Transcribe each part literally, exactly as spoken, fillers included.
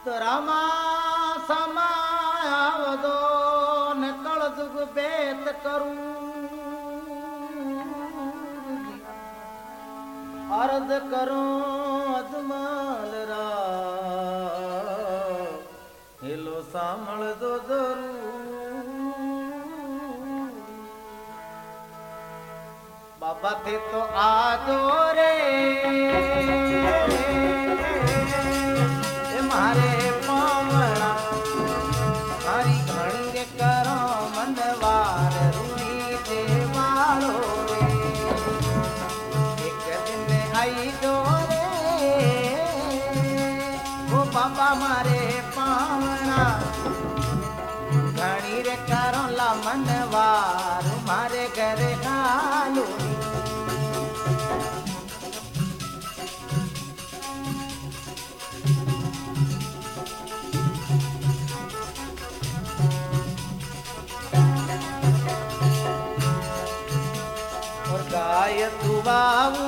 तो रामा समावदो न कलजुग बेत करूं अर्ज करूं अजमल रा हेलो सामल दो जरूर बाबा थे तो आजो रे मारे पावना हरी घणी रे करो मनवार रूनी देवालो रे एक दिन आई जो रे वो बाबा मारे पावना घणी रे करो ला मनवार मारे घर हालो गाय तू बाबू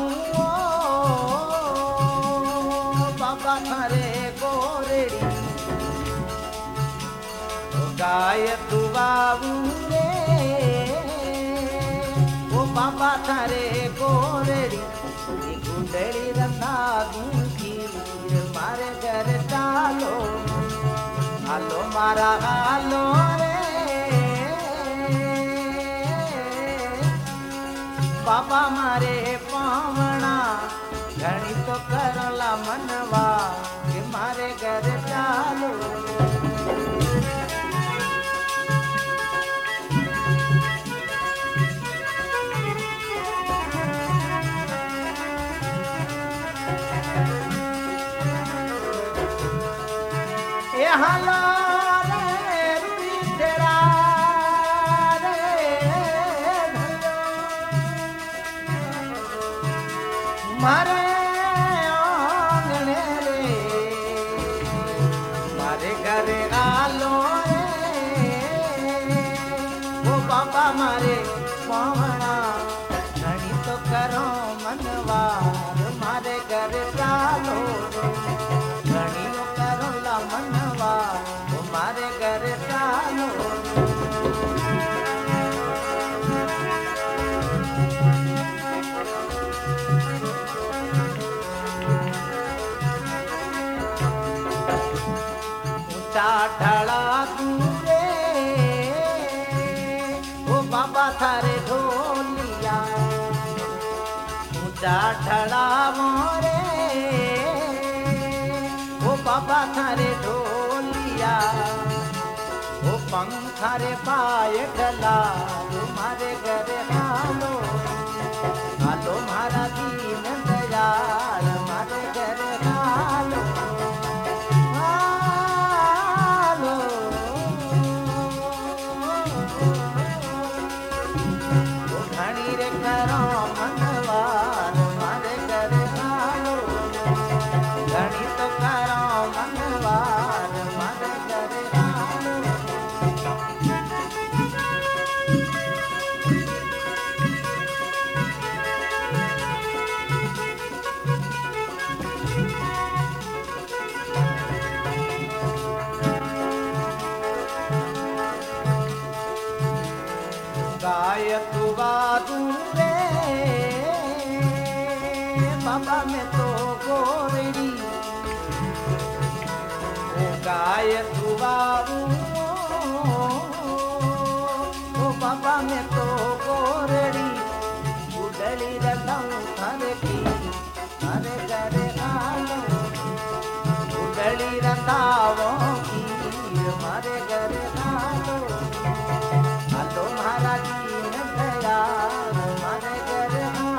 बाबा थारे गोरेड़ी गाय तू बाबू रे वो बाबा थारे गोरेड़ी गुंडड़ी रखा दूंगी मारे घर चालो हालो मारा हालो रे बाबा मारे पावना घणी तो करला मनवा के मारे घर चालो ए हाला मारे आंगने रे मारे घरे आलो रे वो बाबा मारे पावना घणी तो करो मनवा मारे घरे चालो घणी तो करो ला मनवा वो मारे घरे चालो ढला दूरे वो बाबा थारे ढोलिया ऊंचा ढला मोरे वो बाबा थारे ढोलिया वो पंखारे पाय ढला तुम्हारे घर हालो हालो मारा दीन दयाल मारे घर हालो गाय तू बादू रे बाबा में तो गोरड़ी ओ गाय तू बाबू ओ बाबा में तो गोरड़ी उडली रखूं थारे की थारे घरे आलो उडली रखावो की मारे घरे आलो हालो महाराज मारे घर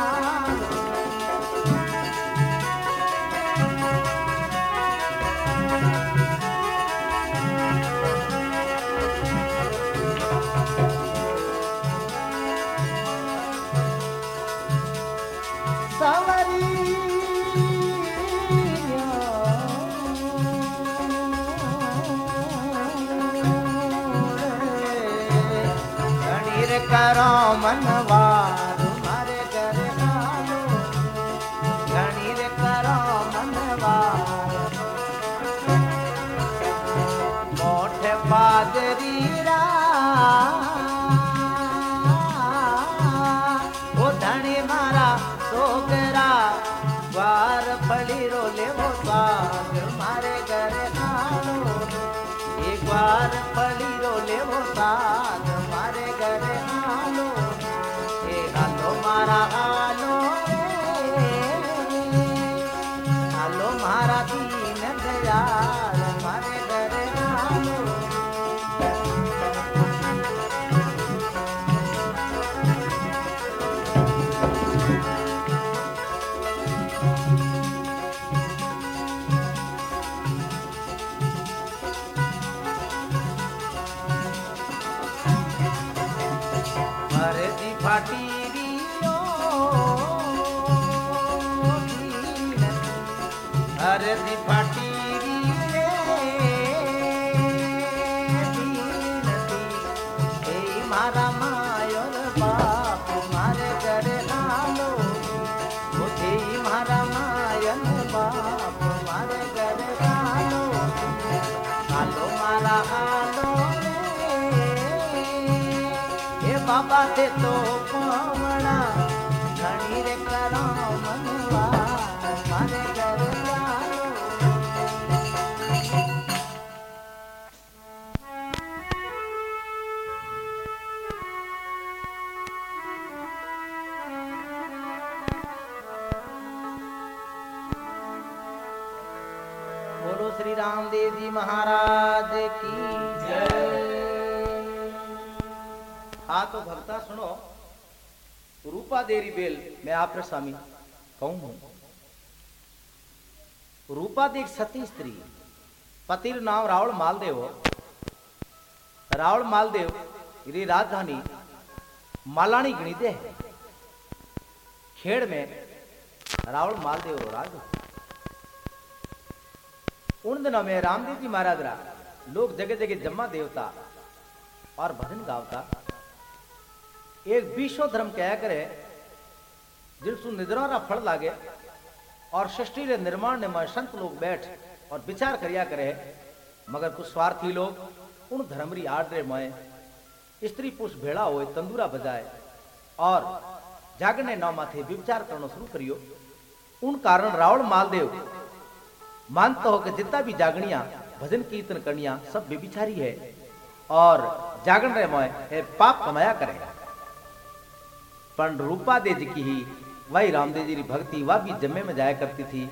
सवरी करो मनवार मारे घर हालो घणी रे करो मनवार हाजरी रा ओ धनी मारा सोगरा वार फली रो लेवो साग मारे घरे आलो एक बार फली रो लेवो साग मारे घरे आलो ए हालो मारा आलो हालो मारा दीन दयाल मारे घरे आलो फाटी रियो अरे दी फाटी रे ए मारा मायर बाप मारे घरे आलो मुझे मारा मायन बाप मारे घरे आलो आलो मारा आलो बाबा ते तो पावना धनी रे करो मनवा मारे घर आलो बोलो श्री रामदेव जी महाराज की जय। हाँ तो भक्ता सुनो, रूपा देरी बेल मैं आपरे स्वामी कहूं हूं। रूपा दी एक सती स्त्री, पतिर नाम रावण मालदेव हो। रावण मालदेव री राजधानी मालानी गणी दे खेड़ में रावण मालदेव रो राज। उन दिनों में रामदेव जी महाराज रा लोग जगह जगह जम्मा देवता और भजन गावता। एक विश्व धर्म कहा करे जिनसु निद्रा रा फल लागे और सृष्टि रे निर्माण ने में संत लोग बैठ और विचार करिया करे, मगर कुछ स्वार्थी लोग उन धर्म री आड़ रे में स्त्री पुरुष भेड़ा होए तंदूरा बजाए और जागने नौ माथे विचार करना शुरू करियो। उन कारण रावण मालदेव मानता हो कि जितना भी जागनिया भजन कीर्तन करनिया सब बेबिचारी है और जागन रे में पाप कमाया करे। पर रूपा दे जी की ही वही रामदेव जी की भक्ति वह भी जम्मे में जाया करती थी।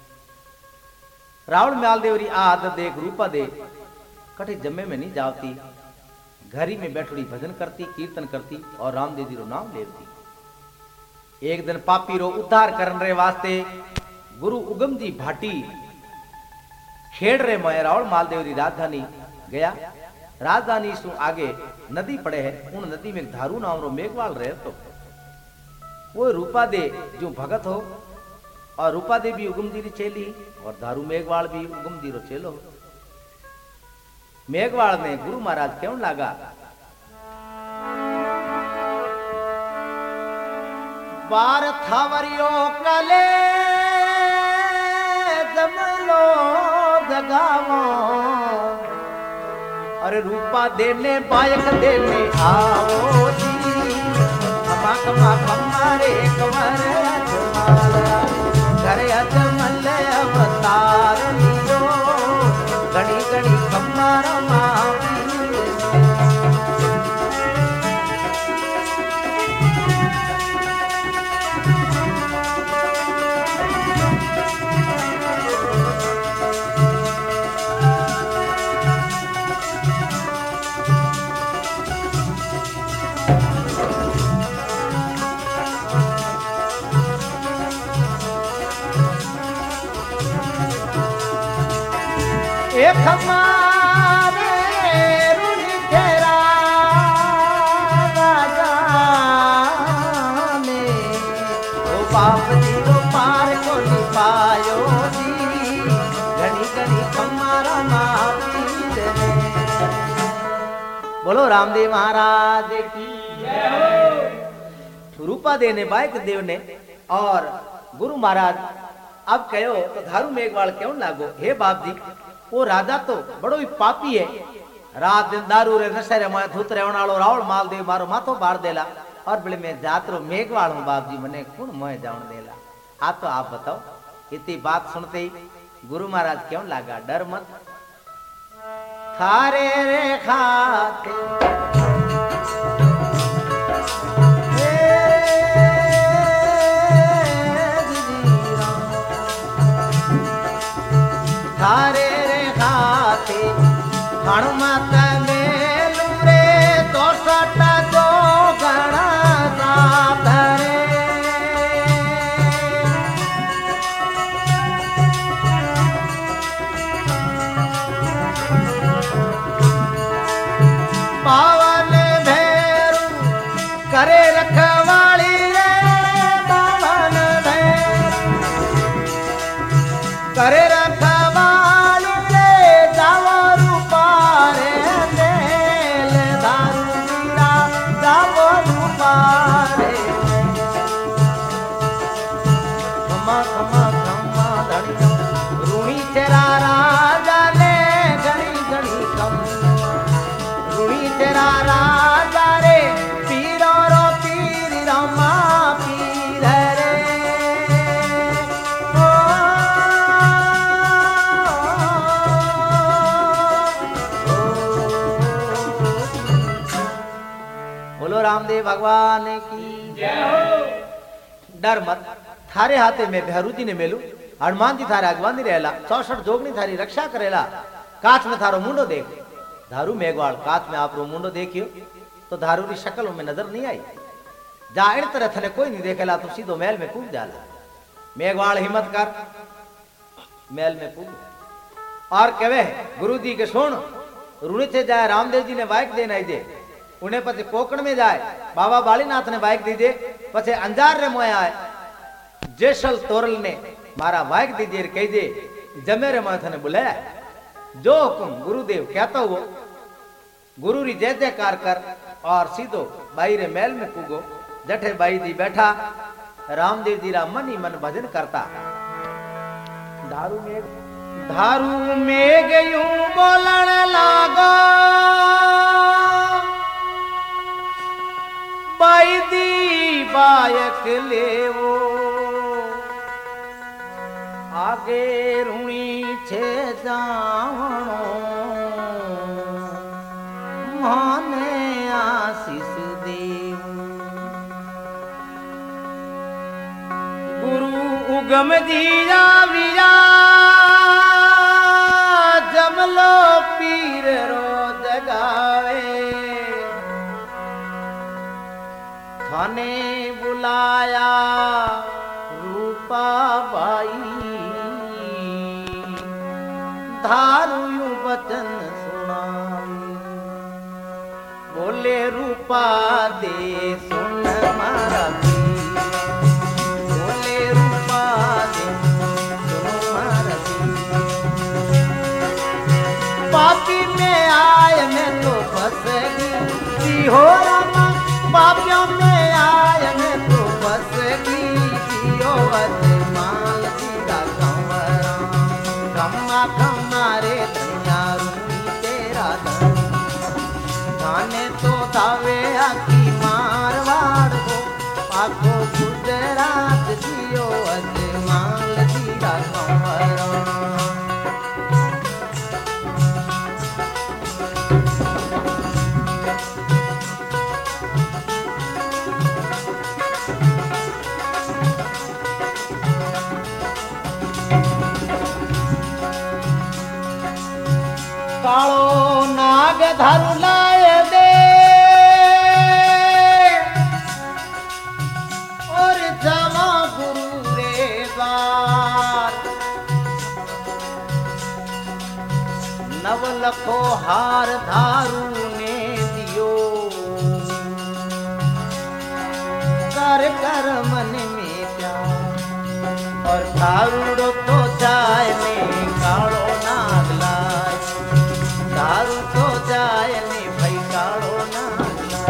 रावण मालदेव री आदत देख रूपा दे कठे जम्मे में नहीं जाती, घरी में बैठड़ी भजन करती कीर्तन करती और रामदेव जी रो नाम लेती। एक दिन पापी रो उद्धार करन रे वास्ते गुरु उगम जी भाटी खेड़ रे में रावण मालदेव री राजधानी गया। राजधानी सु आगे नदी पड़े है, उन नदी में धारू नाम रो मेघवाल रहे तो वो रूपा दे जो भगत हो और रूपा दे भी उगम जी री चेली और धारू मेघवाल भी उगम जी रो चेलो। मेघवाल ने गुरु महाराज क्यों लागा बार थावरियो कले जमलो जगावो अरे रूपा देने बायक देने आओ जी खमा खमा खमारे कमर अजमाला घर अजमल अवतार लियो गणी गणी खमार मावी एक हमारे रुणी तेरा राजा में ओ बाप जी को पार को निपायो जी घड़ी घड़ी हमारा महावीर ने। बोलो रामदेव महाराज की जय। रूपा दे ने बाइक देव ने और गुरु महाराज अब कहो तो धारू मेघवाल क्यों लागो, हे बाप जी वो राजा तो बड़ो ही पापी है, रात दिन दारू रे नशे रे मैं धूत रेवण वालो रावण माल दे मारो माथो बार देला और बोले मैं जातरो मेघवाल हूं बाप जी मने कौन मोह जावण देला। आ तो आप बताओ। इतनी बात सुनते ही गुरु महाराज क्यों लगा डर मत थारे रे खाते थारे रे खाते हनुमत मेलू रे तो सटा दो गणा साथ रे पावन भैरू करे रखवाली रे पावन भैरू करे रखवाली रे जावा रूपारे देल दारू पीरा जावा रूपारे खमा खमा खमा धड़िया रूणी तेरा राजा ने घड़ी घड़ी कम रूणी तेरा राजा रे पीरो रो पीर रमा पीर रे ओ, ओ, ओ, बोलो रामदेव भगवान की जय हो। डर मत थारे हाथे में भैरू जी ने मेलू हनुमान जी थारे अगवानी रहेला चौसठ जोगनी थारी रक्षा करेला काच में थारो मुंडो देख धारू मेघवाड़ काच में आप रो मुंडो देखियो तो धारू की शक्ल में नजर नहीं आई जा इन तरह थले कोई नहीं देखेला तो सीधो महल में कूद जाला। मेघवाड़ हिम्मत कर महल में कूद और कहे गुरु जी के सुन रूणी से जाए रामदेव जी ने बाइक देना दे उन्हें पचे कोकण में जाए बाबा बालीनाथ ने बाइक दीजिए पचे अंजार रे मोया आए जेसल तोरल ने मारा बाइक दीजिए कह दे जमेरे माथा ने बुलाया जो हुकुम गुरुदेव कहता हो गुरु री जय जयकार कर और सीधो बाई रे महल में कूगो जठे बाई जी बैठा रामदेव जी रा मन ही मन भजन करता धारू में धारू में गयूं बोलन लागो बाई दी बायक लेवो आगे रूणी छे जावणो माने आशीष देव गुरु उगम दिया वीरा जमलो पीर रो जगावे थाने बुलाया रूपा बाई धारू यूं वचन सुनाई बोले रूपा दे सुन मारा पीर बोले रूपा दे सुन मारा पीर पापी में आए मैं तो फंस गई हो रामा पापियों में आए मैं तो फंस गई हो अजमाल सीधा कंवरा खम्मा खम्मा रे धनिया रूणी तेरा धन थाने तो दावे आखी मारवाड़ हो आखो गुजरात जियो अजमाल सीधा कंवरा कालो नाग धारू लाए दे और जमा गुरु रे बार नव लखो हार धारू ने दियो कर कर मन में प्यार और धारू तो जाए में कालो नाग लाए दारू तो जाए ने भाई कालो ना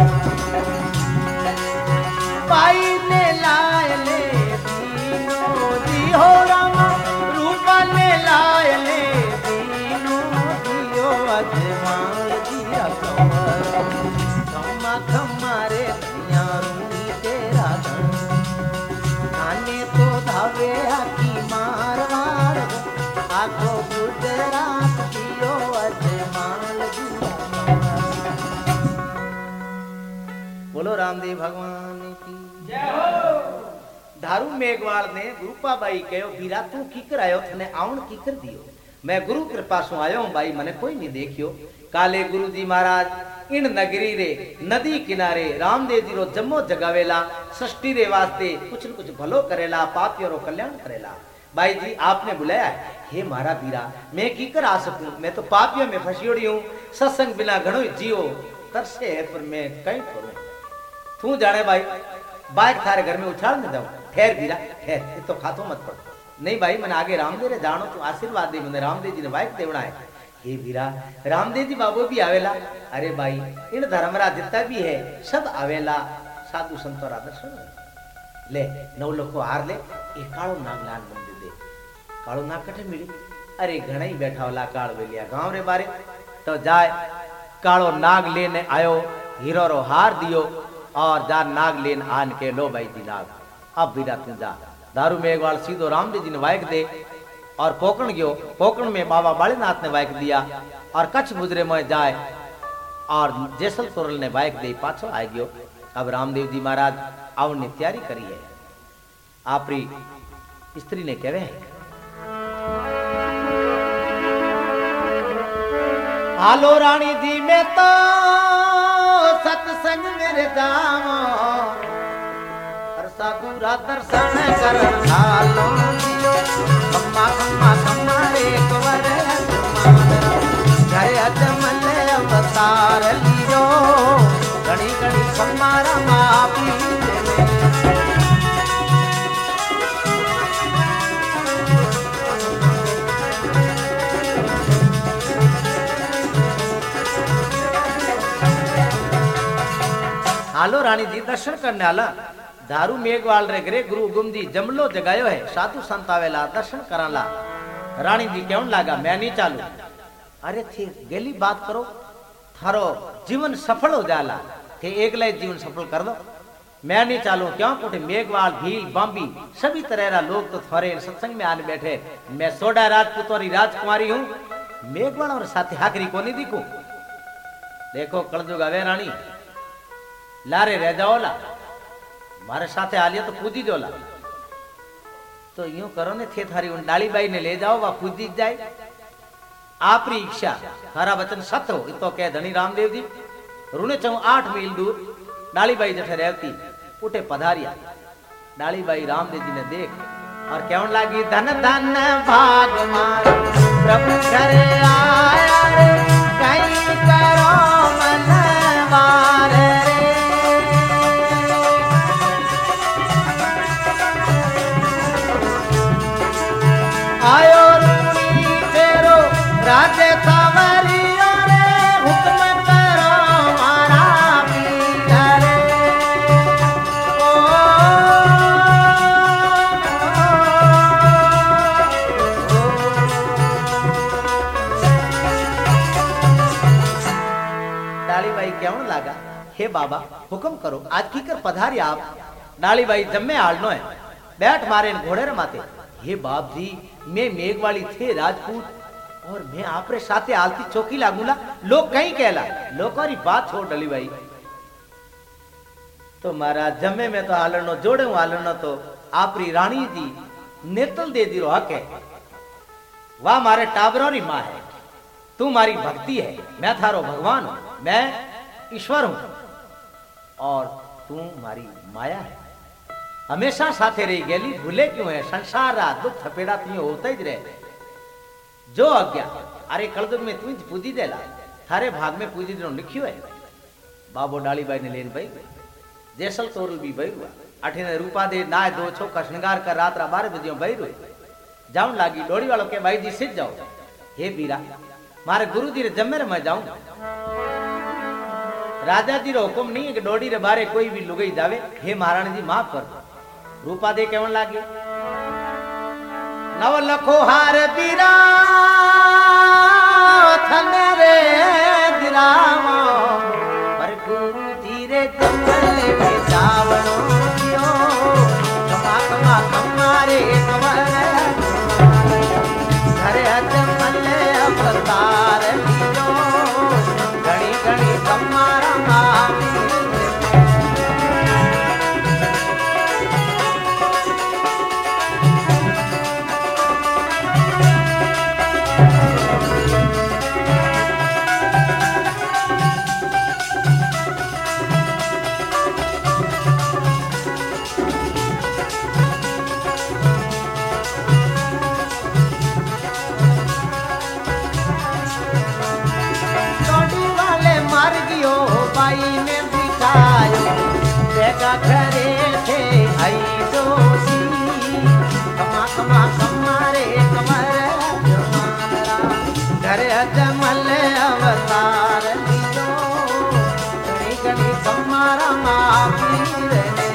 पाई ने लाए ले दीनो दी हो रामा रूपा ने लाए ले दीनो दियो अजमाल दी वो गुजरात दियो अजमाल दिया। बोलो रामदेव भगवान की जय हो। धारू मेघवाल ने रूपाबाई कहो वीरा तू कीकर आयो थने आउण कीकर दियो। मैं गुरु कृपा सु आयो हूं भाई मने कोई नहीं देखियो। काले गुरु जी महाराज इन नगरी रे नदी किनारे रामदेव जी रो जम्मो जगावेला सृष्टि रे वास्ते कुछ न कुछ भलो करेला पापियों रो कल्याण करेला। भाई जी आपने बुलाया है, हे मारा वीरा मैं की कर आ सकूं, मैं तो पापियों में फसियोड़ी हूं, सत्संग बिना घणो जियो तरसे है पर मैं कहीं करूं। तू जाने भाई बाइक थारे घर में उछाल न जाऊं। ठहर वीरा ठहर, तो खातो मत पड़। नहीं भाई मैंने आगे रामदेव रे जानो तू आशीर्वाद दे, मैंने रामदेव जी ने बाइक देवना है। हे वीरा रामदेव जी बाबू भी आवेला। अरे भाई इन धर्मरा जितना भी है सब आवेला साधु संतो रा दर्शन ले नौ लखो हार ले ए काळो नागलाल मंदिर दे। काळो नाग कठे मिली? अरे घणई बैठा वाला काळ वेलिया गांव रे बारे तो जाए काळो नाग लेने आयो, हीरो रो हार दियो और जा नाग लेन आन के लो भाई जी नाग। अब वीरा तू जा। दारू मेघवाल सीधो रामदेव जी ने वायक दे और पोकण गयो। पोकण में बाबा बालीनाथ ने वायक दिया और कच्छ गुजरे में जाए और जैसल तोरल ने वायक दे पाछो आ गयो। अब रामदेव जी महाराज आवने तैयारी करी है। आपरी स्त्री ने कहे है हालो रानी जी में तो सत्संग मेरे जामो और साधुरा दर्शन कर हालो खम्मा खम्मा खम्मा एक वर घरे अजमल अवतार लियो घड़ी घड़ी खम्मारा मापी हालो रानी जी दर्शन करने आला। दारू मेघवाल रे घरे गुरु गुम जी जमलो जगायो है, साधु संत आवेला दर्शन कराला। रानी जी कहन लागा मैं नहीं चालू। अरे थे गेली बात करो थारो जीवन सफल हो जाला थे एकला जीवन सफल कर दो। मैं नहीं चालू क्यों कोटे मेघवाल भील बांबी सभी तरह रा लोग तो थारे सत्संग में आने बैठे। मैं सोडा राजपूत और राजकुमारी हूं, मेघवाल और साथी हाकरी को नहीं दिखू। देखो कलजुग आवे रानी लारे रह जाओ ला मारे साथे आ लिया तो पूजी जो ला। तो यूं करो ने थे थारी उन डाली बाई ने ले जाओ वा पूजी जाए। आपरी इच्छा थारा वचन सत्य हो तो कह धनी रामदेव जी। रुने चऊ आठ मील दूर डाली बाई जठे रहती उठे पधारिया। डाली बाई रामदेव जी ने देख और कहन लागी धन धन भाग मार प्रभु घरे आया रे कहीं करो मन मार आयो रूनी तेरो राजे सावरिया रे हुक्म करो मारा पीला रे। ओ, डाली बाई क्यों लगा हे बाबा हुक्म करो आज की कर पधारी आप। डाली बाई जम्मे आलनो है बैठ मारे घोड़े रमाते। हे बाप जी मैं मेघवाली थे राजपूत और मैं आपरे साथे आलती चौकी लागूला लोग कहीं कहला लोकारी बात छोड़ डली भाई। तो महाराज जम्मे में तो आलनो जोड़े हूं आलनो तो आपरी रानी जी नेतल दे दी रो हक है। वाह मारे टाबरों री माँ है, तू मारी भक्ति है, मैं थारो भगवान हूं, मैं ईश्वर हूं और तू मारी माया है। हमेशा साथे रही गेली भूले क्यों है संसार रा दुख थपेड़ा तुम होता ही रहे जो आज्ञा। अरे कलयुग में तू पूजी देला थारे भाग में पूजी दिनो लिखियो है। बाबो डाली बाई ने लेन भाई जैसल तोरल भी भाई हुआ अठे ने रूपा दे नाय दो छो का श्रृंगार कर रात रा बारह बजे भाई रोई जाऊं लागी। डोड़ी वालों के भाई जी सिद्ध जाओ हे बीरा मारे गुरु जी रे जम्मे रे मैं जाऊं। राजा जी रो हुक्म नहीं है कि डोडी रे बारे कोई भी लुगई जावे। हे महाराणी जी माफ कर दो। रूपा दे कहन लागे नव लखो हार बीरा थने रे दिरावा पर गुरु जी रे जंगल में जावणो दियो कमा कमा कमारे कमर घरे हथ अवतार लीजो घणी घणी कमारा मावी घरे थे आई दोषी कमा कमा कमारे कमर घर जमल अवतार लीजो घणी घणी कमारा मापीर ने।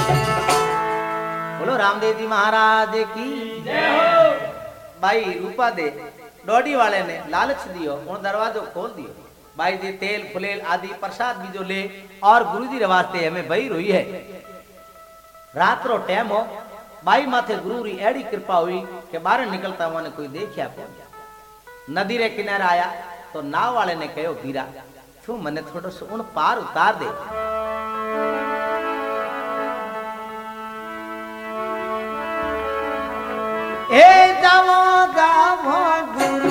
बोलो रामदेव जी महाराज की जय हो। भाई रूपा दे डोडी वाले ने लालच दियो उन दरवाजो खोल दियो भाई जी तेल फुलेल आदि प्रसाद भी जो ले और गुरु जी रे वास्ते हमें बही रोई है। रात रो टाइम हो भाई माथे गुरु री एड़ी कृपा हुई कि बाहर निकलता मैंने कोई देखिया नदी रे किनारे आया तो नाव वाले ने कहो बीरा तू मने थोड़ो सो उन पार उतार दे। ए जावो जावो गुरु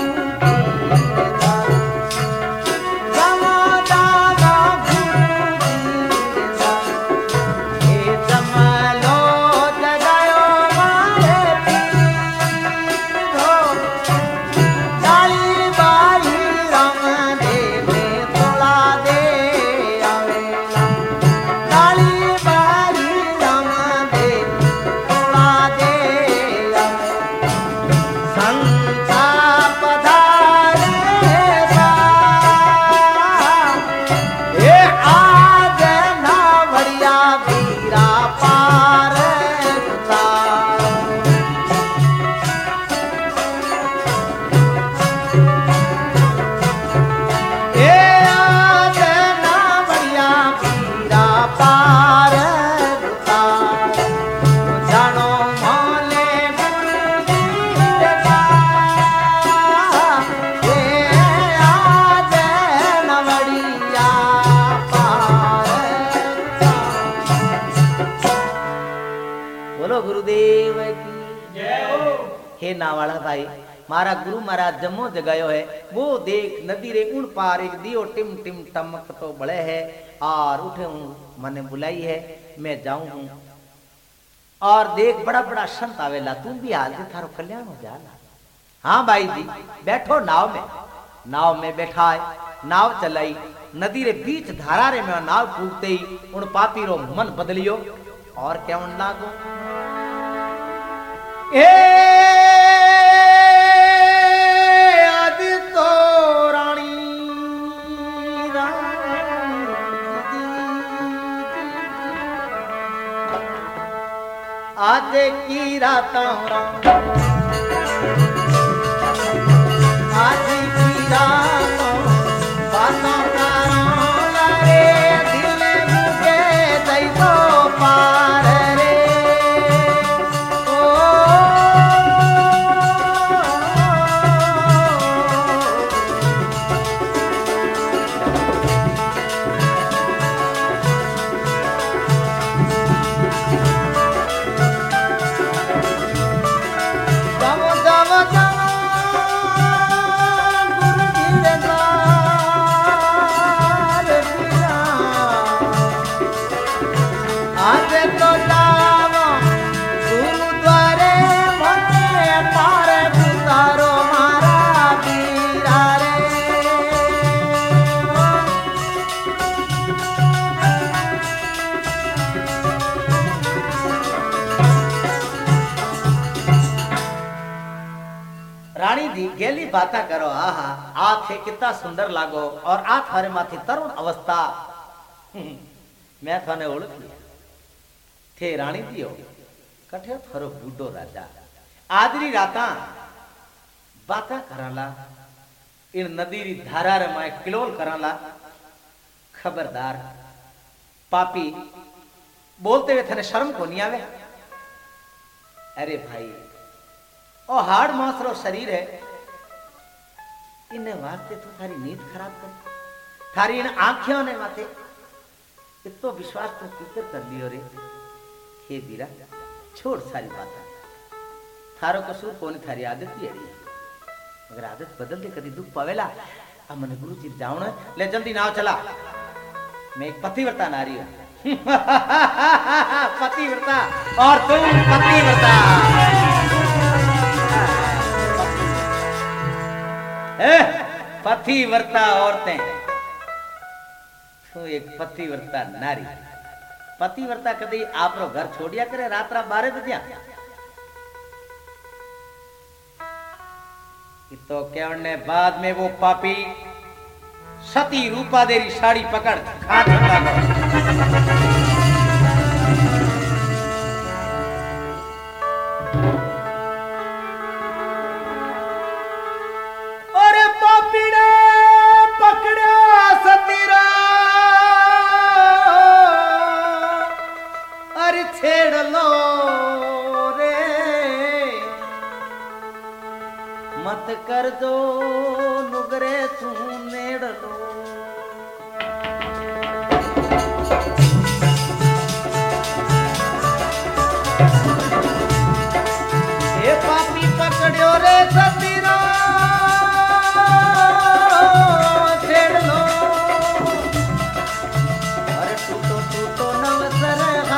नावाला भाई मारा गुरु महाराज जम्मो जगायो है वो देख नदी रे उन पार एक दियो टिम टिम टमक तो बड़े है और उठे हूँ मैंने बुलाई है मैं जाऊं हूँ और देख बड़ा बड़ा संत आवेला तुम भी हाल से थारो कल्याण हो जाला। हाँ भाई जी बैठो नाव में नाव में बैठाए नाव चलाई नदी रे बीच धारा रे में नाव फूकते ही उन पापी रो मन बदलियो और क्या उन लागो ए आज की रात आज की रात बातों का रे दिल मुझे दई दो पार रे ओ रानी दी गेली बाता करो आहा आ थे कितना सुंदर लागो और आ थारे माथे तरुण अवस्था मैं थाने ओळख लिया थे रानी दियो कठे थारो बूढ़ो राजा आदरी राता बाता कराला इन नदी री धारा रे माए किलोल कराला खबरदार पापी बोलते हुए थाने शर्म को नहीं आवे। अरे भाई ओ हाड़ मांस रो शरीर है इन्हें वास्ते तो थारी नींद खराब कर, थारी इन आंखों ने माथे इतो विश्वास तो किकर कर लियो रे। हे बीरा छोड़ सारी बात, थारो कसूर कोनी, थारी आदत ही है। अगर आदत बदल दे कदी दुख पावेला। अब मने गुरु जी जावण ले जल्दी नाव चला, मैं एक पतिव्रता नारी हूं। पतिव्रता और तुम पतिव्रता, पतिव्रता औरतें, तो एक पतिव्रता नारी। पतिव्रता कदी आपरो घर छोड़िया करे रात रात बारह बजे। तो कहने बाद में वो पापी सती रूपा देरी साड़ी पकड़ हाथ लगा। अरे पापी ने पकड़ा सतीरा, अरे छेड़ लो रे, मत कर दो नुगरे तू नेड़ लो। ये पापी पकड़ो रे सतीरा, छेड़ लो, अरे टूटो टूटो नवसर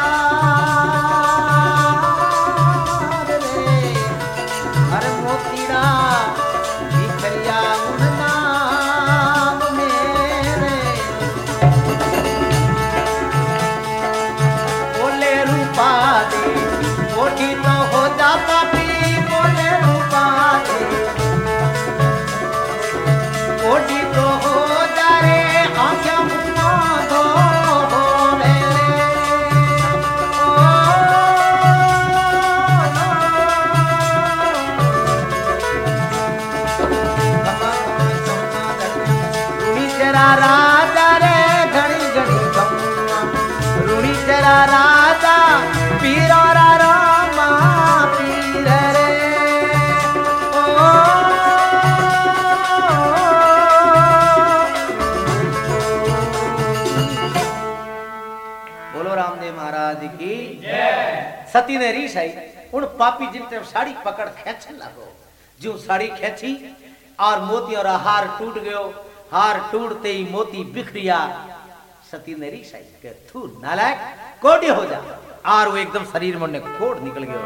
हार रे, अरे मोतीड़ा बिखरिया उन नाम मेरे। बोले रूपा दे कोठी तो हो जा पापी, बोले रूपा दे कोठी तो हो जा रे, आंखें मुन्ना धो रे। रूणी तेरा राजा रे घड़ी घड़ी गम्मा, रूणी तेरा राजा पीरो रा रामा पीर रे। ओ बोलो रामदेव महाराज की जय। सती ने रीस आई उन पापी जिन तरफ साड़ी पकड़ खेचन लगो। जो साड़ी खेची और मोती और हार टूट गयो, हार टूटते ही मोती बिखरिया। सती ने रीस आई के थू नालायक कोड़ी हो जा, और वो एकदम शरीर में कोड़ निकल गयो।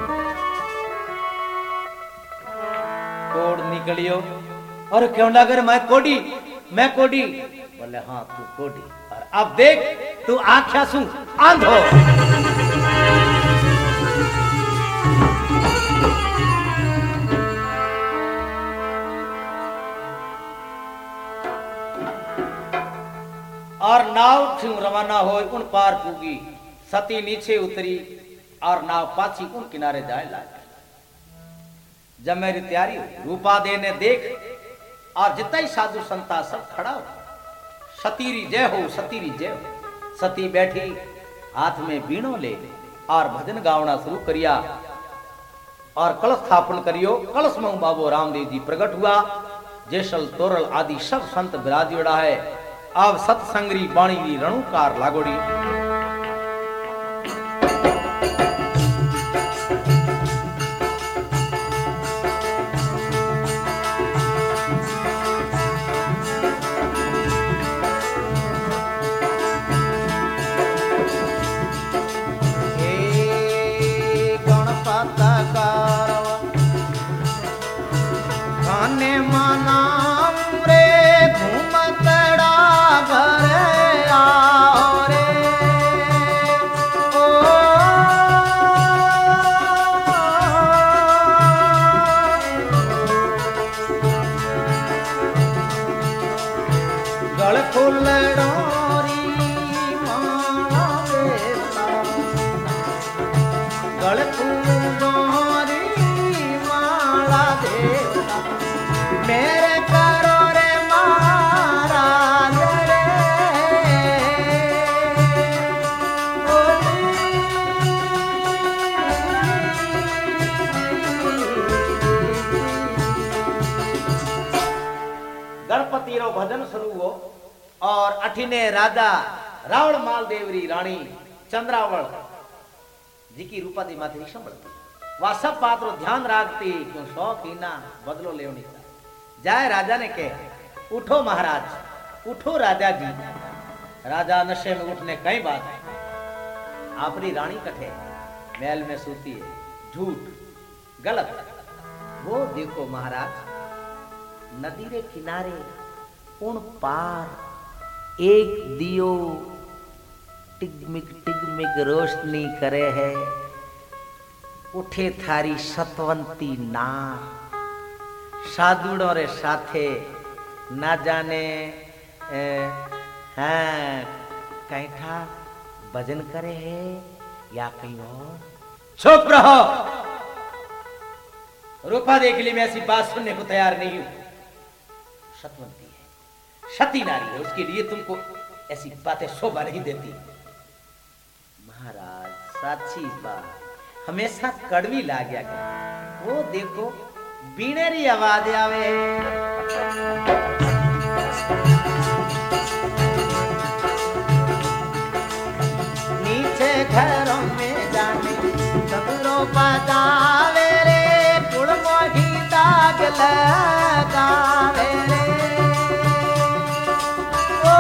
कोड़ निकलियो और क्यों लगर मैं कोड़ी, मैं कोड़ी। बोले हाँ तू कोड़ी, और अब देख तू आख्या सु आंधो। और नाव थी रवाना हो उन पार पूगी। सती नीचे उतरी और नाव पाछी उन किनारे जाए लागे। जब मेरी तैयारी हुई, रूपा दे ने देख और जितना ही साधु संता सब खड़ा हो। सतीरी जय हो, सतीरी जय हो। सती बैठी हाथ में बीणो ले और भजन गावना शुरू करिया और कलश स्थापन करियो। कलश में बाबू रामदेव जी प्रकट हुआ। जैसल तोरल आदि सब संत विराजियोड़ा है। अब सत्संगरी बाणी की रणुकार लागोड़ी। गणपति रो भजन शुरू हो और अठिने राजा रावण मालदेवरी रानी चंद्रावल जी की रूपादी माथी संभलती वह सब बात रो ध्यान रखती क्यों शौक ही ना बदलो लेवनी जाए राजा ने कहे उठो महाराज उठो राजा जी राजा नशे में उठने कई बात है अपनी रानी कठे महल में सूती है झूठ गलत वो देखो महाराज नदी रे किनारे उन पार एक दियो टिगमिग टिगमिग रोशनी करे है उठे थारी सतवंती नार साधुड़ों रे साथे ना जाने हाँ कैठा भजन करे है या कहीं और चुप रहो रूपा देख ली मैं ऐसी बात सुनने को तैयार नहीं हूं सतवंती है सती नारी है उसके लिए तुमको ऐसी बातें शोभा नहीं देती महाराज साची बात हमेशा कड़वी लाग गया वो देखो बीणेरी आवाज आवे नीचे घरों में जाने सबरो बजावे रे पुड़मो ही दाग लगावे रे ओ,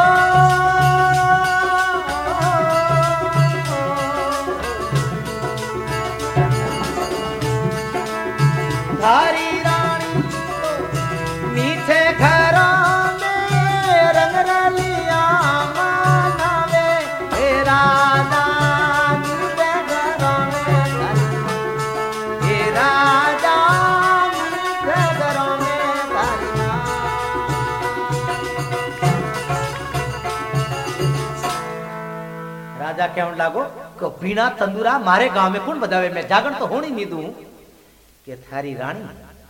धारी रानी नीचे घरों में रंग रलिया मनावे हे राजा नीचे घरों में हे राजा नीचे घरों में धारिया राजा क्या लागो को बीणा तंदूरा मारे गांव में कौन बजावे मैं जागरण तो होनी नहीं दूं कि थारी रानी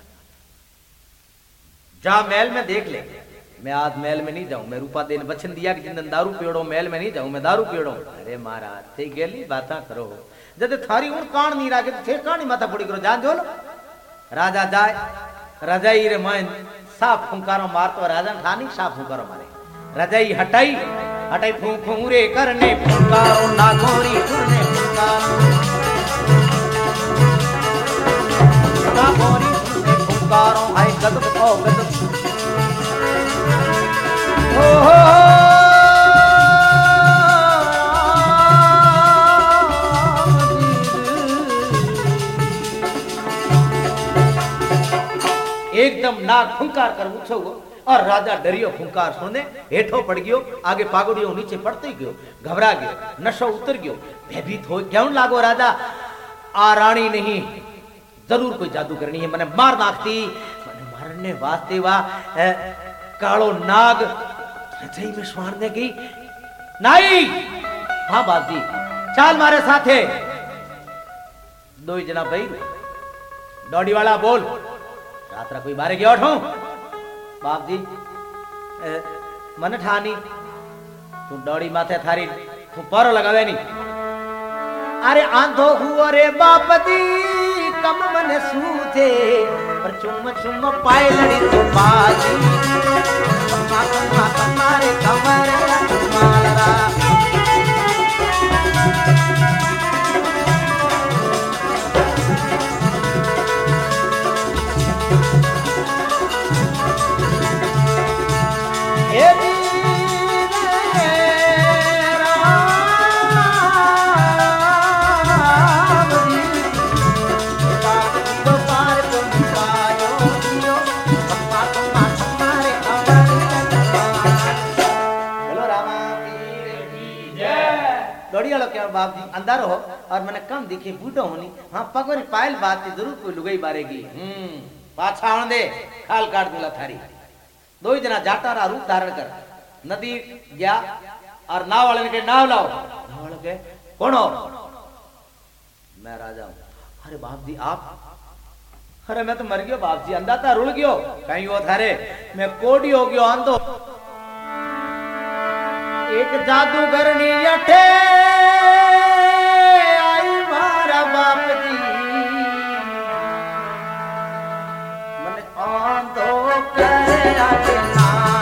जा महल में देख ले मैं आज महल में नहीं जाऊं मैं रूपा देन वचन दिया कि जिन दारू पियोड़ो महल में नहीं जाऊं मैं दारू पियोड़ो अरे महाराज थे गेली बाता करो जब थारी उन कान नहीं राखे तो थे कानी माथा फोड़ी करो जान जोलो राजा जाए रजाई रे मन साफ फुंकारो मारतो राजा ठानी साफ फुंकारो मारे रजाई हटाई हटाई फूं फूं रे करने फुंकारो नागोरी करने फुंकारो नागोरी करने फुंकारो हाय गदब ओ गदब ओ हो एकदम नाग फुंकार कर उछो और राजा डरियो फुंकार सुने हेठो पड़ गयो आगे पागड़ियो नीचे पड़ते गयो घबरा गयो नशो उतर गयो भयभीत हो क्यों लागो राजा आ रानी नहीं जरूर कोई जादू करनी है मैंने मार नाखती मैंने मारने वास्ते वा कालो नाग रजाई में स्वारने गई नहीं हाँ बाप जी चाल मारे साथे दो ही जना भाई डॉडी वाला बोल रात्रा कोई बारे गया उठो बाप जी ए, मन ठानी तू डोड़ी माथे थारी तू परो लगावे नहीं अरे आंधो हुआ रे बाप दी कम मन सूझे पर चुम चुम पाए लड़ी तो बाजी कम्मा कम्मा कम्मारे कमर मालरा बाप जी अंदर हो और मैंने कम दिखे बूढ़ो होनी हाँ पगोरी पायल बात की जरूर कोई लुगाई बारेगी हम्म पाछा आने दे खाल काट दूंगा थारी दो ही जना जाटा रहा रूप धारण कर नदी गया और नाव वाले के नाव लाओ नाव वाले के कौन हो मैं राजा हूं अरे बाप जी आप अरे मैं तो मर गयो बाप जी अंधा था रुल गयो कहीं वो थारे मैं कोडी हो गयो आंधो एक जादूगरनी अठे आई मारा बाप जी मन आंधो करे आगे ना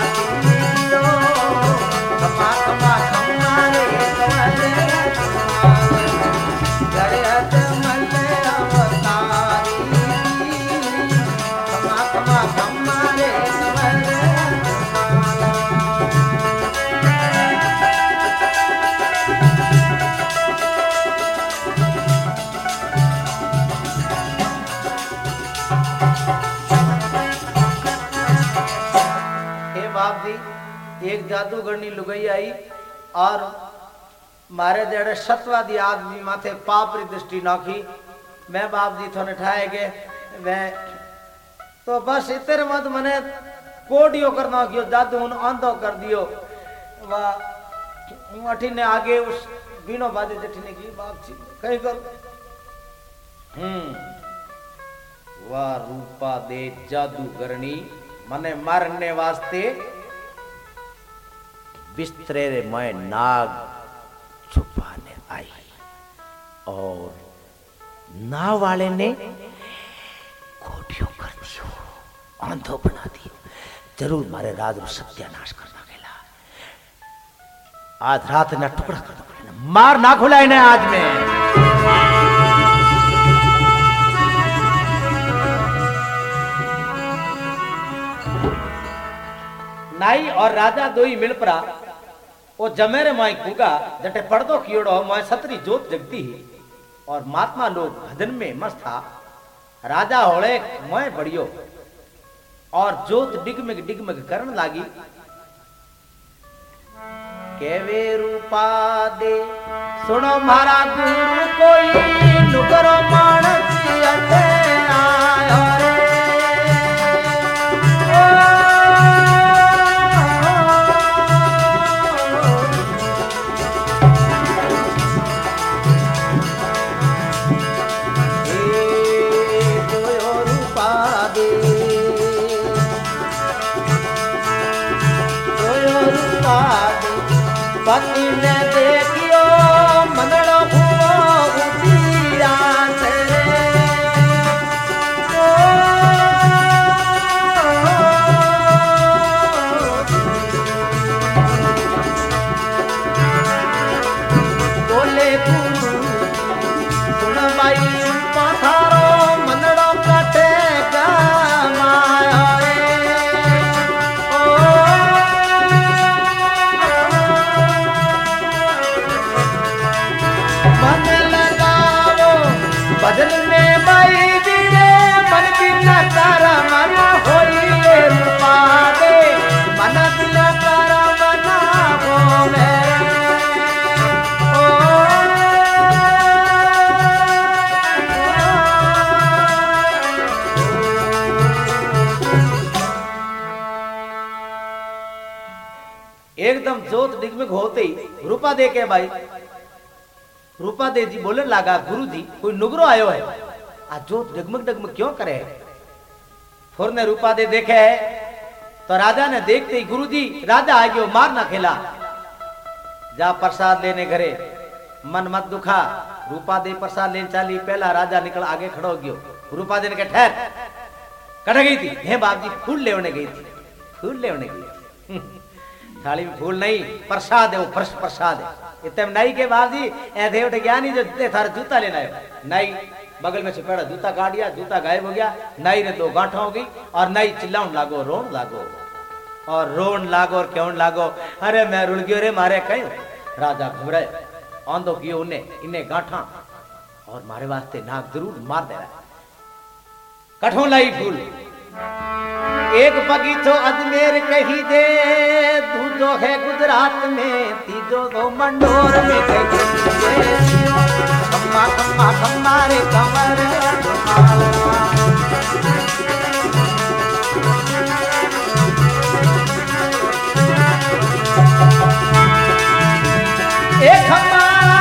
हे बाप जी एक जादूगरनी लुगाई आई और मारे जेड़े सतवादी आदमी माथे पापरी दृष्टि नाखी मैं बाप जी थोने ठाए के वे तो बस इतर मत मने कोडियो करना कियो जादू उन अंधो कर दियो वाह अठी ने आगे उस बीनो बाजे जठी ने की बाप जी कहीं कर हम्म वाह रूपा दे जादूगरनी मने मारने वास्ते बिस्तरे रे मैं नाग छुपाने आई और नाव वाले ने कोडियो कर दियो अंधो बना दियो जरूर मारे राज रो सत्यानाश करना गेला आज रात ना टुकड़ा कर दो मार ना खुला इन्हें आज में नाई और राजा दो ही मिल परा वो जमेरे माई कुगा जटे पर्दो कियोड़ो माई सतरी जोत जगती ही और महात्मा लोग भजन में मस्त था राजा होले मैं बढ़ियो और जोत डिगमग डिगमग करन लागी केवे रूपा दे सुनो मारा गुरु कोई नुकरो मानस अटे आयो रे पति ने देखियो मनड़ो भुवो उठिया तेरे बोले गुरु सुन भाई पथारो मनड़ो कटे गमाया भजन में माई दिरे मन बिना तारा मना होई रूपा दे मन बिना तारा मना बोले एकदम जोत डिगमिग होते ही रूपा दे के भाई रूपा दे जी बोले लागा गुरु जी कोई नुगरो आयो है आ जोत डगमग डगमग क्यों करे फुर ने रूपा दे देखे है तो राजा ने देखते ही गुरु जी राजा आ गयो मार ना खेला जा प्रसाद लेने घरे मन मत दुखा रूपा दे प्रसाद लेने चाली पहला राजा निकल आगे खड़ो गयो रूपा दे ने कहा ठहर कट गई थी हे बाप जी फूल लेने गई थी फूल लेने गई थाली में फूल नहीं प्रसाद है वो प्रसाद है इतने नाई के बाजी ऐसे उठ गया नहीं जो थारा जूता लेना है नाई बगल में छिपड़ा जूता काट दिया जूता गायब हो गया नाई ने दो गांठा हो गई और नाई चिल्लाउन लागो रोन लागो और रोन लागो और क्यों लागो अरे मैं रुल गयो रे मारे कहीं राजा घबराए आंधो कियो उन्हें इन्हें गांठा और मारे वास्ते नाक जरूर मार दे रहा कठों लाई फूल एक बगीचो अजमेर कही दे दूजो है गुजरात में तीजो दो मंडोर में कही दे खम्मा खम्मा खम्मा रे कमर एक खम्मा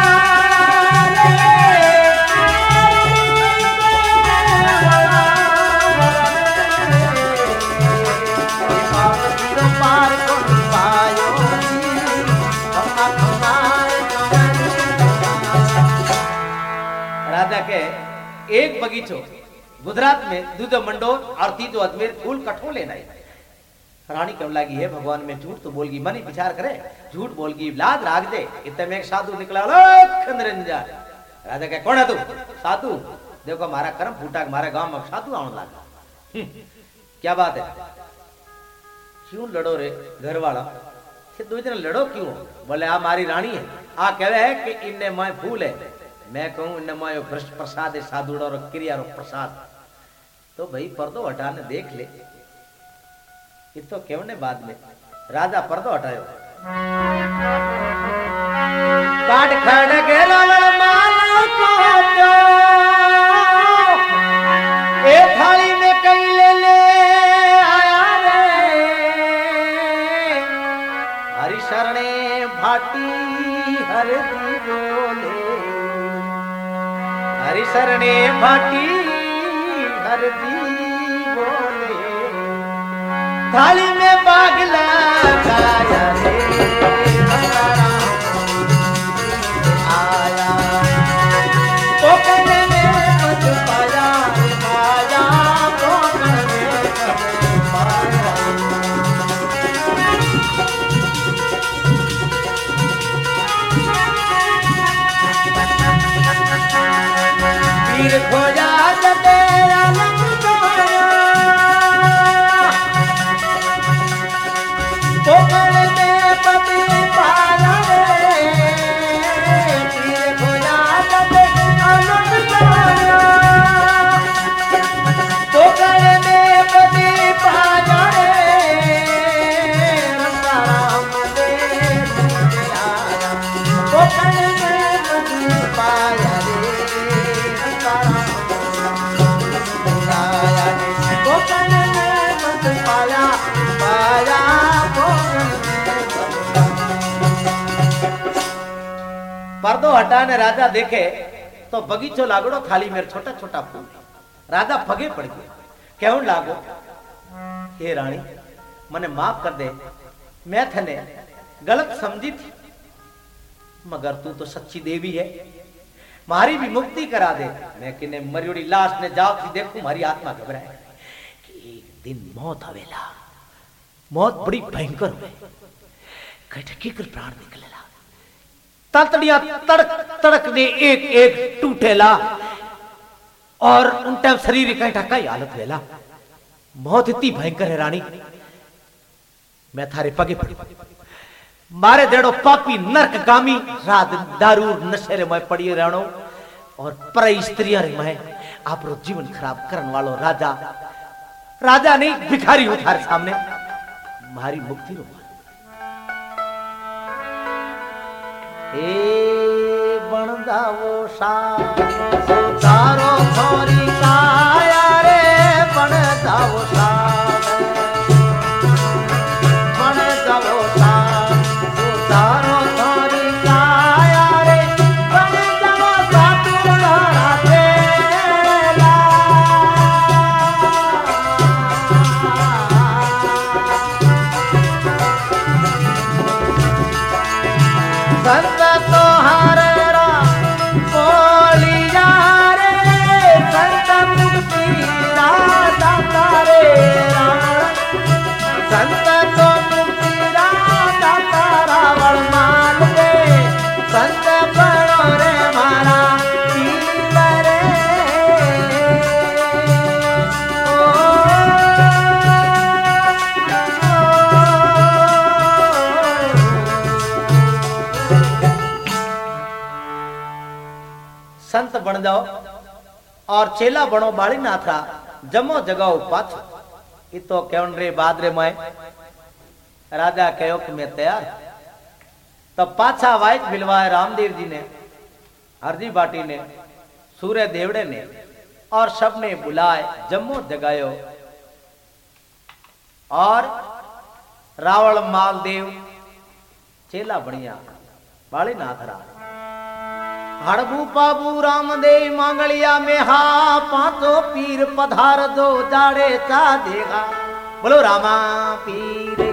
के एक बगीचो गुजरात में दूजो मंडोर और तीजो अजमेर फूल कठों लेना है रानी क्यों लगी है भगवान में झूठ तो बोलगी मनी विचार करे झूठ बोलगी लाज राग दे इतने में एक साधु निकला निरंजन राजा कहे कौन है तू साधु देखो हमारा कर्म फूटा हमारे गांव में साधु आने लगा क्या बात है क्यों लड़ो रे घर वाला दो जन लड़ो क्यों बोले आ मारी रानी है आ कह रहे है कि इनने मैं फूल है मैं कहूं इनने मैं भ्रष्ट प्रसाद है साधुड़ा और क्रिया रो प्रसाद तो भाई पर्दो हटाने देख ले ये तो केवने बाद में राजा पर्दो हटायो काट खड़ग रावण माला को प्यो ए थाली में कई ले ले आया रे हरि शरणे भाटी हर दी बोले हरि शरणे भाटी हर दी बोले थाली में बाग लगाया रे आया पोकने में कुछ पाया पाया पोकने में कुछ पाया पीर खोजा जते आलम पोकड़ में पति पाया रे पीर खोजा जते आलम पाया पोकड़ में पति पाया रे रंगा राम दे आया पोकड़ में पति पाया रे रंगा राम आया रे पोकड़ में पति पाया पाया पर्दो हटाने राजा देखे तो बगीचो लागड़ो थाली में छोटा छोटा फूल राजा फगे पड़ गए क्यों लागो हे रानी मने माफ कर दे मैं थने गलत समझी थी मगर तू तो सच्ची देवी है मारी भी मुक्ति करा दे मैं किने मरियोड़ी लाश ने जाओ थी देखूं मारी आत्मा घबराए कि एक दिन मौत आवेला मौत बड़ी भयंकर हुए खटकी कर प्राण निकलेला तड़तड़िया तड़क तड़क ने एक एक टूटेला और उन टाइम शरीर इकट्ठा का हालत वेला मौत इतनी भयंकर है रानी मैं थारे पगे पड़ी मारे देड़ो पापी नरक गामी रात दारू नशे रे मैं पड़ी रहनो और पर स्त्रियां रे मैं आप रो जीवन खराब करने वालो राजा राजा नहीं भिखारी हूं थारे सामने मारी मुक्ति रो ए बनदावो सा सुधारो थोरी काया रे बनदावो सा बनदावो सा सुधारो थोरी काया रे बनदावो सा तुरा तेला संत तो हरे रा बोलिया रे संत मुक्ति राधा तारे संत तो मुक्ति राधा तारा वरमाल रे संत बड़ो रे मारा पीर रे संत बन जाओ और चेला बनो बाली ना था जमो जगाओ पाछो ये तो केवन रे बाद रे मैं राजा कहो कि मैं तैयार तब पाछा वाइट मिलवाए रामदेव जी ने हरजी बाटी ने सूर्य देवड़े ने और सब ने बुलाए जम्मो जगायो और रावण मालदेव चेला बढ़िया बाली नाथ रा हड़बू पाबू रामदेव मांगलिया में हा पांचो पीर पधार दो जाड़े चा देगा बोलो रामा पीर